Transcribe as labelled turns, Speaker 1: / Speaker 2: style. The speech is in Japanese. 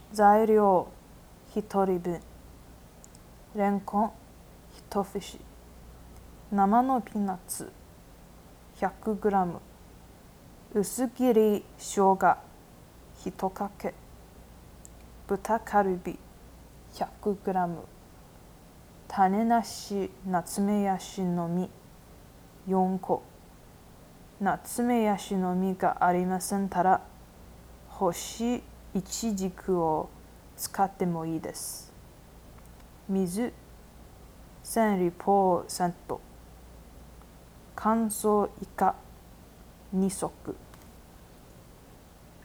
Speaker 1: 材料1人分。レンコン1節。生のピーナッツ 100g。薄切り生姜1かけ。豚カルビ 100g。種なしナツメヤシの実4個。ナツメヤシの実がありませんたら、干しイチジクを使ってもいいです。水1000%。乾燥イカ2足。